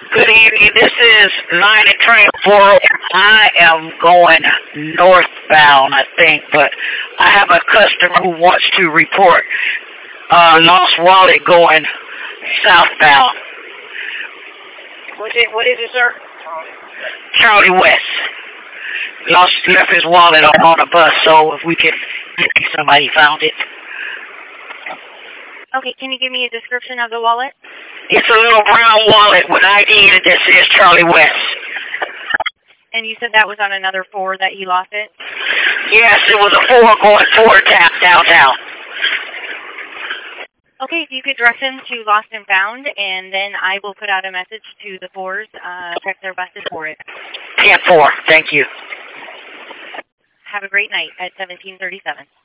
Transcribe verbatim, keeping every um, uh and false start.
Good evening. This is nine and train four. I am going northbound, I think, but I have a customer who wants to report uh, lost wallet going southbound. What's it? What is it, sir? Charlie West. Lost left his wallet on, on a bus, so if we could, if somebody found it. Okay, can you give me a description of the wallet? It's a little brown wallet with I D that says Charlie West. And you said that was on another four that he lost it? Yes, it was a four going four tap downtown. Okay, if you could direct him to Lost and Found, and then I will put out a message to the fours, uh, check their buses for it. ten four, thank you. Have a great night at seventeen thirty-seven.